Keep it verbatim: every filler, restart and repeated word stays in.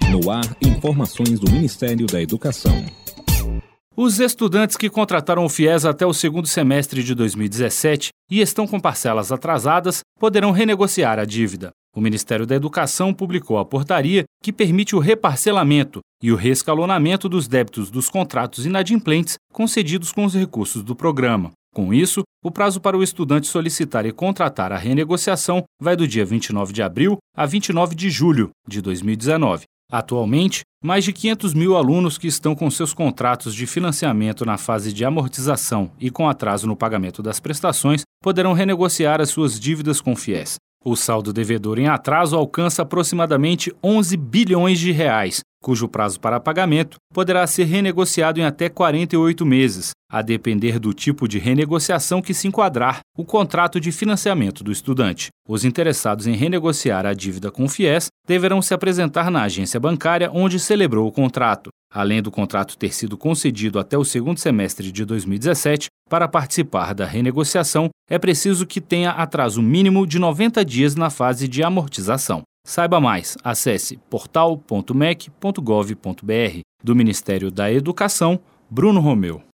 No ar, informações do Ministério da Educação. Os estudantes que contrataram o FIES até o segundo semestre de dois mil e dezessete e estão com parcelas atrasadas poderão renegociar a dívida. O Ministério da Educação publicou a portaria que permite o reparcelamento e o reescalonamento dos débitos dos contratos inadimplentes concedidos com os recursos do programa. Com isso, o prazo para o estudante solicitar e contratar a renegociação vai do dia vinte e nove de abril a vinte e nove de julho de dois mil e dezenove. Atualmente, mais de quinhentos mil alunos que estão com seus contratos de financiamento na fase de amortização e com atraso no pagamento das prestações poderão renegociar as suas dívidas com o FIES. O saldo devedor em atraso alcança aproximadamente onze bilhões de reais, cujo prazo para pagamento poderá ser renegociado em até quarenta e oito meses, a depender do tipo de renegociação que se enquadrar o contrato de financiamento do estudante. Os interessados em renegociar a dívida com o FIES deverão se apresentar na agência bancária onde celebrou o contrato. Além do contrato ter sido concedido até o segundo semestre de dois mil e dezessete, para participar da renegociação, é preciso que tenha atraso mínimo de noventa dias na fase de amortização. Saiba mais, acesse portal ponto mec ponto gov ponto br. Do Ministério da Educação, Bruno Romeu.